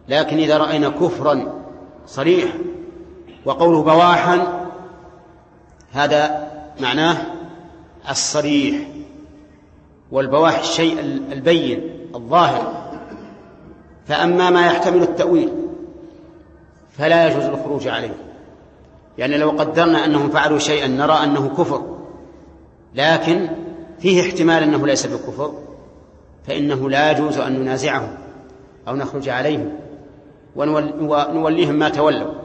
لكن إذا رأينا كفرا صريح وقوله بواحا هذا معناه الصريح، والبواح الشيء البين الظاهر. فأما ما يحتمل التأويل فلا يجوز الخروج عليه، يعني لو قدرنا أنهم فعلوا شيئا نرى أنه كفر لكن فيه احتمال أنه ليس بكفر، فإنه لا يجوز أن ننازعهم أو نخرج عليهم ونوليهم ما تولوا.